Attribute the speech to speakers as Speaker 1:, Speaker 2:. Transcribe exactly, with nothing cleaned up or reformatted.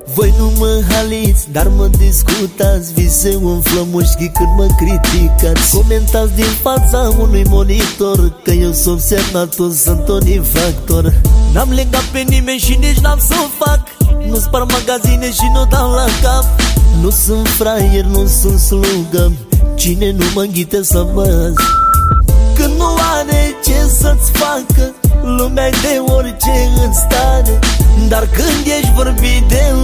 Speaker 1: Voi nu mă haliți, dar mă discutați, vise umflă mușchii când mă criticați. Comentați din fața unui monitor că eu sunt semnatul, sunt un infractor. N-am legat pe nimeni și nici n-am să o fac, nu spar magazine și nu dau la cap. Nu sunt fraier, nu sunt slugă, cine nu mă înghite să văz. Când nu are ce să-ți facă, lumea de orice în stare. Dar când ești vorbit de